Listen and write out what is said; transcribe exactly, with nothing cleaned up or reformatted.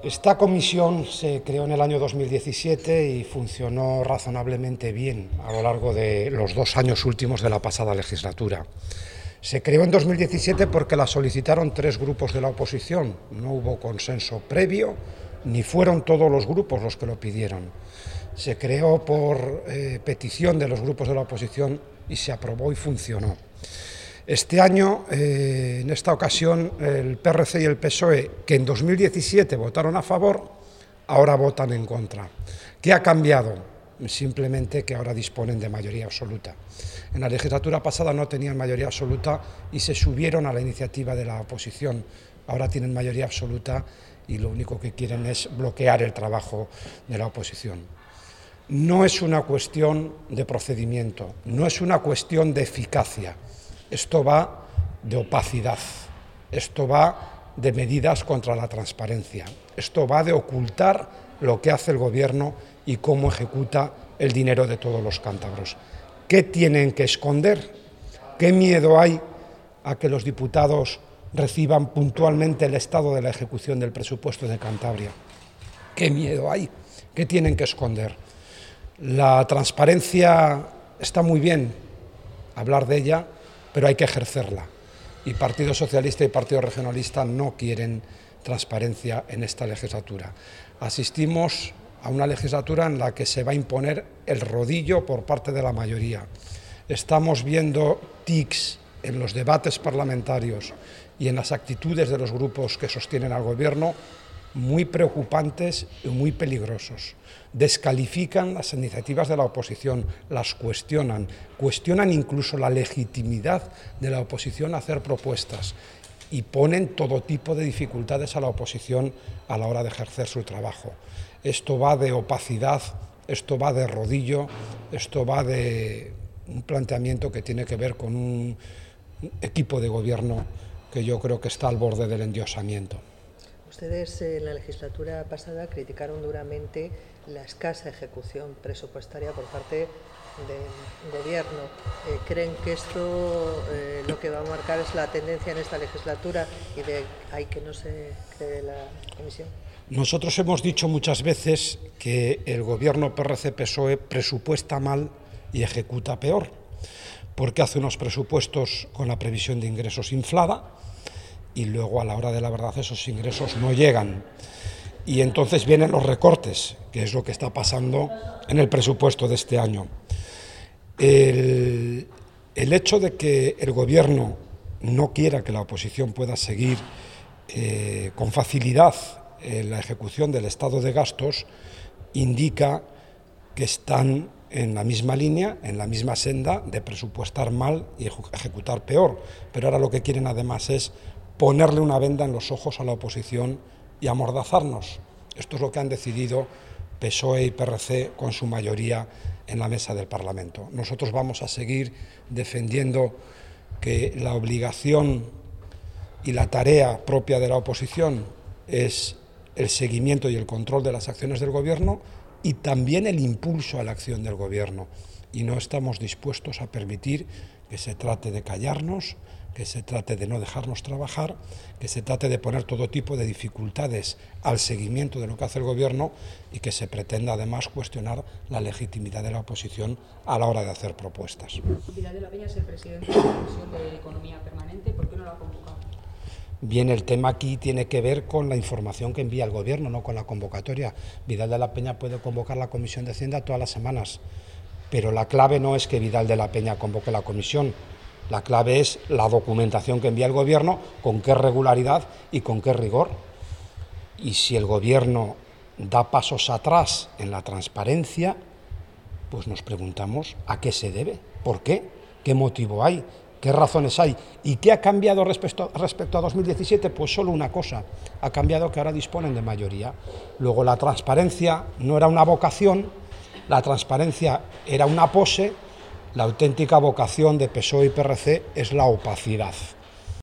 Esta comisión se creó en el año dos mil diecisiete y funcionó razonablemente bien a lo largo de los dos años últimos de la pasada legislatura. Se creó en dos mil diecisiete porque la solicitaron tres grupos de la oposición. No hubo consenso previo, ni fueron todos los grupos los que lo pidieron. Se creó por eh, petición de los grupos de la oposición y se aprobó y funcionó. Este año, eh, en esta ocasión, el P R C y el P S O E, que en dos mil diecisiete votaron a favor, ahora votan en contra. ¿Qué ha cambiado? Simplemente que ahora disponen de mayoría absoluta. En la legislatura pasada no tenían mayoría absoluta y se subieron a la iniciativa de la oposición. Ahora tienen mayoría absoluta y lo único que quieren es bloquear el trabajo de la oposición. No es una cuestión de procedimiento, no es una cuestión de eficacia. Esto va de opacidad, esto va de medidas contra la transparencia, esto va de ocultar lo que hace el Gobierno y cómo ejecuta el dinero de todos los cántabros. ¿Qué tienen que esconder? ¿Qué miedo hay a que los diputados reciban puntualmente el estado de la ejecución del presupuesto de Cantabria? ¿Qué miedo hay? ¿Qué tienen que esconder? La transparencia está muy bien hablar de ella, pero hay que ejercerla. Y Partido Socialista y Partido Regionalista no quieren transparencia en esta legislatura. Asistimos a una legislatura en la que se va a imponer el rodillo por parte de la mayoría. Estamos viendo tics en los debates parlamentarios y en las actitudes de los grupos que sostienen al Gobierno muy preocupantes y muy peligrosos. Descalifican las iniciativas de la oposición, las cuestionan, cuestionan incluso la legitimidad de la oposición a hacer propuestas y ponen todo tipo de dificultades a la oposición a la hora de ejercer su trabajo. Esto va de opacidad, esto va de rodillo, esto va de un planteamiento que tiene que ver con un equipo de gobierno que yo creo que está al borde del endiosamiento. Ustedes en la legislatura pasada criticaron duramente la escasa ejecución presupuestaria por parte del Gobierno. Eh, ¿Creen que esto eh, lo que va a marcar es la tendencia en esta legislatura y de ahí que no se cree la comisión? Nosotros hemos dicho muchas veces que el Gobierno P R C P S O E presupuesta mal y ejecuta peor, porque hace unos presupuestos con la previsión de ingresos inflada, y luego a la hora de la verdad esos ingresos no llegan. Y entonces vienen los recortes, que es lo que está pasando en el presupuesto de este año. El, el hecho de que el Gobierno no quiera que la oposición pueda seguir eh, con facilidad en la ejecución del estado de gastos indica que están en la misma línea, en la misma senda de presupuestar mal y ejecutar peor. Pero ahora lo que quieren además es ponerle una venda en los ojos a la oposición y amordazarnos. Esto es lo que han decidido P S O E y P R C con su mayoría en la mesa del Parlamento. Nosotros vamos a seguir defendiendo que la obligación y la tarea propia de la oposición es el seguimiento y el control de las acciones del Gobierno y también el impulso a la acción del Gobierno. Y no estamos dispuestos a permitir que se trate de callarnos, que se trate de no dejarnos trabajar, que se trate de poner todo tipo de dificultades al seguimiento de lo que hace el Gobierno y que se pretenda además cuestionar la legitimidad de la oposición a la hora de hacer propuestas. Vidal de la Peña es el presidente de la Comisión de Economía Permanente, ¿por qué no lo ha convocado? Bien, el tema aquí tiene que ver con la información que envía el Gobierno, no con la convocatoria. Vidal de la Peña puede convocar la Comisión de Hacienda todas las semanas, pero la clave no es que Vidal de la Peña convoque la comisión. La clave es la documentación que envía el Gobierno, con qué regularidad y con qué rigor. Y si el Gobierno da pasos atrás en la transparencia, pues nos preguntamos a qué se debe, por qué, qué motivo hay, qué razones hay y qué ha cambiado respecto, respecto a dos mil diecisiete. Pues solo una cosa, ha cambiado que ahora disponen de mayoría. Luego la transparencia no era una vocación, la transparencia era una pose. La auténtica vocación de P S O E y P R C es la opacidad.